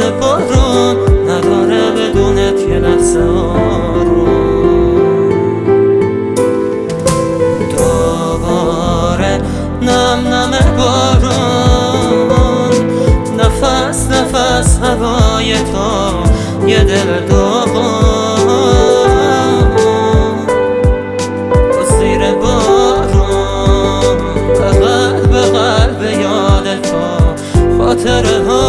بارون نداره بدونت یه لحظه آروم. دوباره نم نم بارون، نفس نفس هوای تو، یه دل دوم زیر بارون، قلب قلب یاد تو، خاطره ها.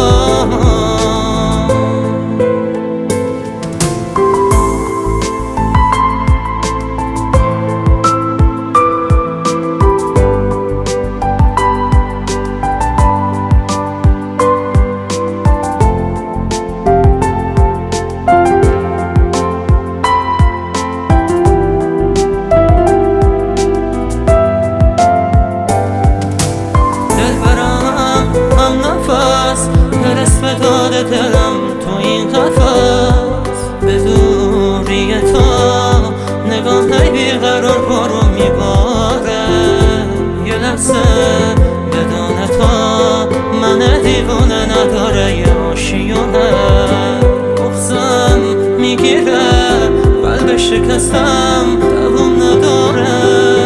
برس به داد دلم تو این قفس، به دوری تو نگاه بیقرار برو میباره. یه لحظه بدون تو من دیوونه نداره یه آشیونه، بغضم میگیره قلب شکستم دوام نداره.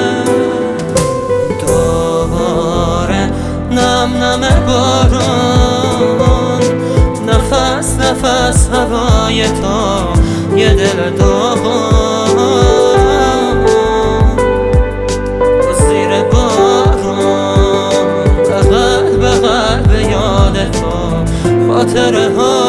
دوباره نم نم بارون، نفس نفس هوای تو، یه دل دوم زیر بارون، قلب قلب یاد تو، خاطره ها.